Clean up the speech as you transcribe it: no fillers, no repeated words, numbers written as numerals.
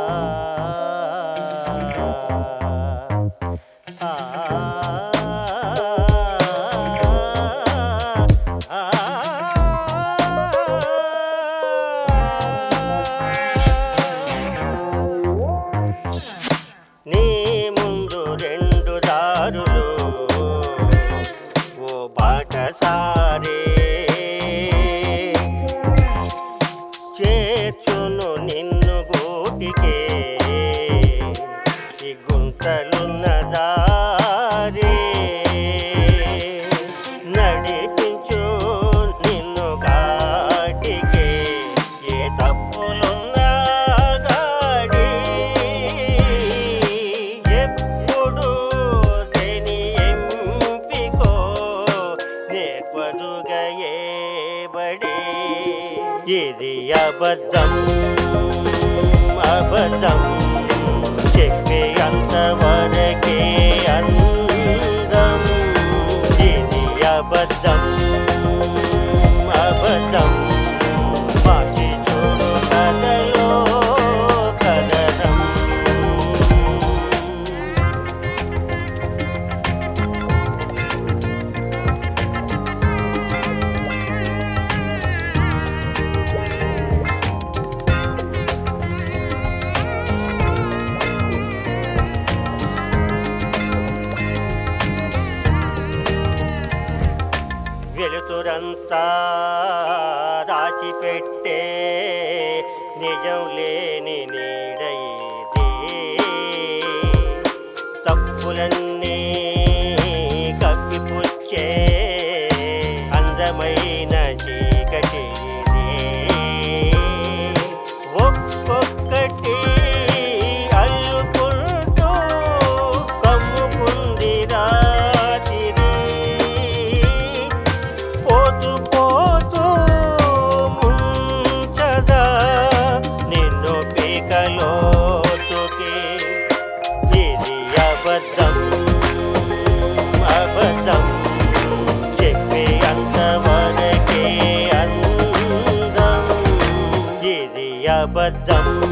నీ ముందు రెండు దారులు ఓ బాటసారే చేర్చును నిన్ను గూటికే ఈ గుంటలున్న దారే నడిపించు నిన్ను గాటికే ఏ తప్పులున్నా గాడి ఎప్పుడు దేని ఎంపికో నేర్పదుగా ఏ బడి ఇది అబద్ధం అబద్ధం చెప్పే అంతవరకే అందం ఇది అబద్ధం అబద్ధం మార్చి చూడు కథలో కథనం వెలుతురంతా దాచిపెట్టే నిజం లేని నీడ ఇది తప్పులన్నీ కప్పిపుచ్చే అందమైన చీకటి ఇది ఒక్కొక్కటి అల్లుకుంటూ కమ్ముకుంది రాత్రి పోతూ పోతూ ముంచదా నిన్ను పీకలోతుకి ఇది అబద్ధం అబద్ధం చెప్పే అంతవరకే అందం ఇది అబద్ధం